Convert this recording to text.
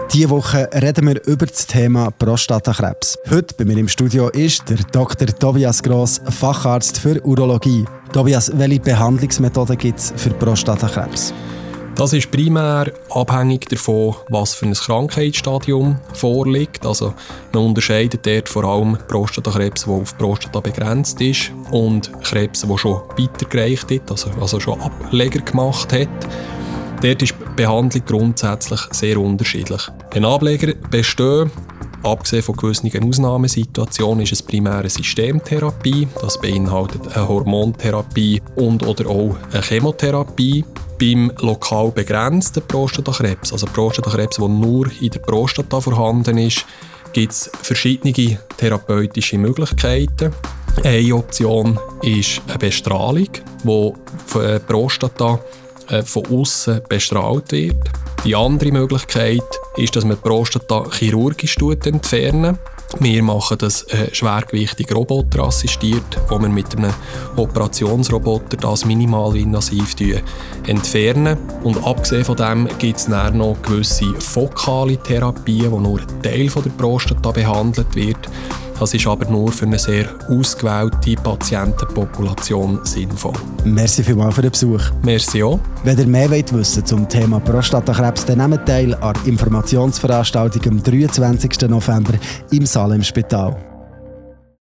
Diese Woche reden wir über das Thema Prostatakrebs. Heute bei mir im Studio ist der Dr. Tobias Gross, Facharzt für Urologie. Tobias, welche Behandlungsmethoden gibt es für Prostatakrebs? Das ist primär abhängig davon, was für ein Krankheitsstadium vorliegt. Also man unterscheidet dort vor allem Prostatakrebs, der auf Prostata begrenzt ist, und Krebs, der schon weitergereicht ist, also schon Ableger gemacht hat. Dort ist die Behandlung grundsätzlich sehr unterschiedlich. Wenn Ableger bestehen, abgesehen von gewissen Ausnahmesituationen, ist es primär eine Systemtherapie. Das beinhaltet eine Hormontherapie und/oder auch eine Chemotherapie. Beim lokal begrenzten Prostatakrebs, also Prostatakrebs, der nur in der Prostata vorhanden ist, gibt es verschiedene therapeutische Möglichkeiten. Eine Option ist eine Bestrahlung, wo die Prostata von außen bestrahlt wird. Die andere Möglichkeit ist, dass man die Prostata chirurgisch entfernen. Wir machen das schwergewichtige Roboter assistiert, wo wir mit einem Operationsroboter das minimalinvasiv entfernen. Und abgesehen von dem gibt es dann noch gewisse fokale Therapien, wo nur ein Teil von der Prostata behandelt wird. Das ist aber nur für eine sehr ausgewählte Patientenpopulation sinnvoll. Merci vielmals für den Besuch. Merci auch. Wenn ihr mehr wissen wollt zum Thema Prostatakrebs, dann nehmt teil an der Informationsveranstaltung am 23. November im Saal im Spital.